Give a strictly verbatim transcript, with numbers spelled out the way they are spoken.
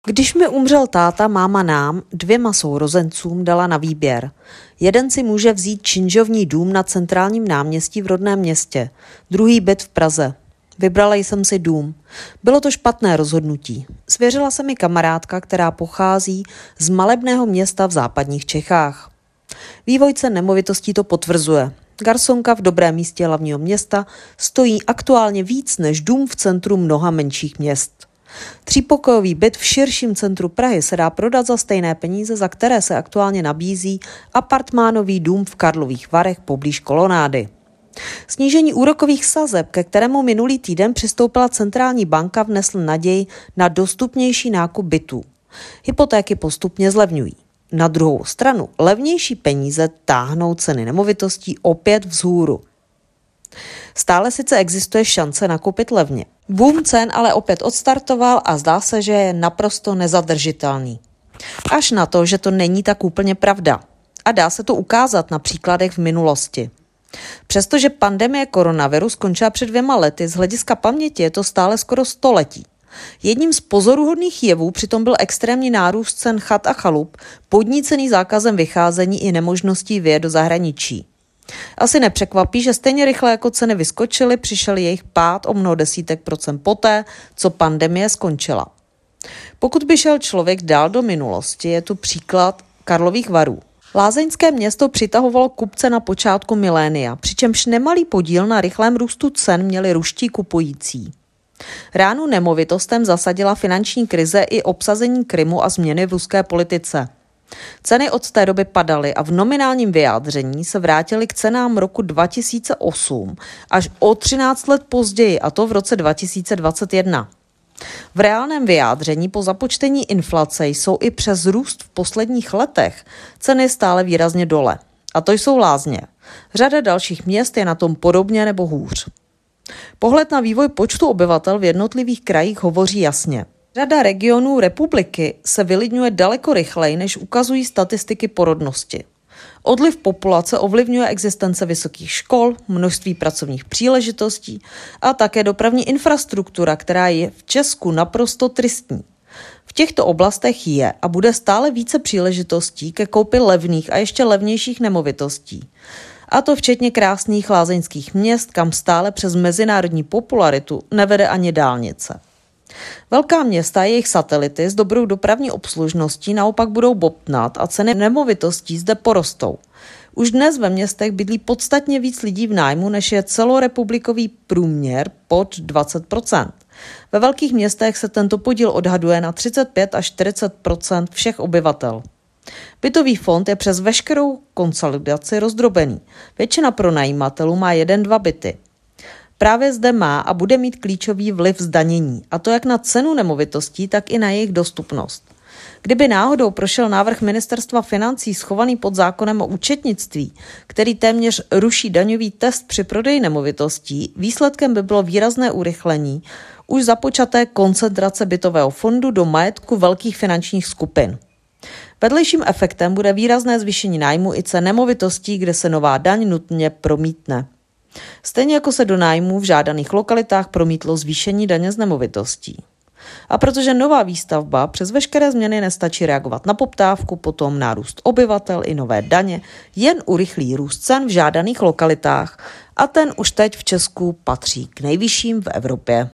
Když mi umřel táta, máma nám, dvěma sourozencům, dala na výběr. Jeden si může vzít činžovní dům na centrálním náměstí v rodném městě, druhý byt v Praze. Vybrala jsem si dům. Bylo to špatné rozhodnutí. Svěřila se mi kamarádka, která pochází z malebného města v západních Čechách. Vývoj cen nemovitostí to potvrzuje. Garsonka v dobrém místě hlavního města stojí aktuálně víc než dům v centru mnoha menších měst. Třípokojový byt v širším centru Prahy se dá prodat za stejné peníze, za které se aktuálně nabízí apartmánový dům v Karlových Varech poblíž Kolonády. Snížení úrokových sazeb, ke kterému minulý týden přistoupila centrální banka, vnesl naději na dostupnější nákup bytů. Hypotéky postupně zlevňují. Na druhou stranu levnější peníze táhnou ceny nemovitostí opět vzhůru. Stále sice existuje šance nakoupit levně. Boom cen ale opět odstartoval a zdá se, že je naprosto nezadržitelný. Až na to, že to není tak úplně pravda. A dá se to ukázat na příkladech v minulosti. Přestože pandemie koronaviru skončila před dvěma lety, z hlediska paměti je to stále skoro století. Jedním z pozoruhodných jevů přitom byl extrémní nárůst cen chat a chalup, podnícený zákazem vycházení i nemožností vyjet do zahraničí. Asi nepřekvapí, že stejně rychle jako ceny vyskočily, přišel jejich pád o mnoho desítek procent poté, co pandemie skončila. Pokud by šel člověk dál do minulosti, je tu příklad Karlových Varů. Lázeňské město přitahovalo kupce na počátku milénia, přičemž nemalý podíl na rychlém růstu cen měli ruští kupující. Ránu nemovitostem zasadila finanční krize i obsazení Krymu a změny v ruské politice. Ceny od té doby padaly a v nominálním vyjádření se vrátily k cenám roku dva tisíce osm až o třináct let později, a to v roce dva tisíce dvacet jedna. V reálném vyjádření po započtení inflace jsou i přes růst v posledních letech ceny stále výrazně dole. A to jsou Lázně. Řada dalších měst je na tom podobně nebo hůř. Pohled na vývoj počtu obyvatel v jednotlivých krajích hovoří jasně. Řada regionů republiky se vylidňuje daleko rychleji, než ukazují statistiky porodnosti. Odliv populace ovlivňuje existence vysokých škol, množství pracovních příležitostí a také dopravní infrastruktura, která je v Česku naprosto tristní. V těchto oblastech je a bude stále více příležitostí ke koupi levných a ještě levnějších nemovitostí. A to včetně krásných lázeňských měst, kam stále přes mezinárodní popularitu nevede ani dálnice. Velká města a jejich satelity s dobrou dopravní obslužností naopak budou bobtnat a ceny nemovitostí zde porostou. Už dnes ve městech bydlí podstatně víc lidí v nájmu, než je celorepublikový průměr pod dvacet procent. Ve velkých městech se tento podíl odhaduje na třicet pět až čtyřicet procent všech obyvatel. Bytový fond je přes veškerou konsolidaci rozdrobený. Většina pronajímatelů má jeden, dva byty. Právě zde má a bude mít klíčový vliv zdanění, a to jak na cenu nemovitostí, tak i na jejich dostupnost. Kdyby náhodou prošel návrh ministerstva financí schovaný pod zákonem o účetnictví, který téměř ruší daňový test při prodeji nemovitostí, výsledkem by bylo výrazné urychlení už započaté koncentrace bytového fondu do majetku velkých finančních skupin. Vedlejším efektem bude výrazné zvýšení nájmu i cen nemovitostí, kde se nová daň nutně promítne. Stejně jako se do nájmů v žádaných lokalitách promítlo zvýšení daně z nemovitostí. A protože nová výstavba přes veškeré změny nestačí reagovat na poptávku, potom nárůst obyvatel i nové daně, jen urychlí růst cen v žádaných lokalitách a ten už teď v Česku patří k nejvyšším v Evropě.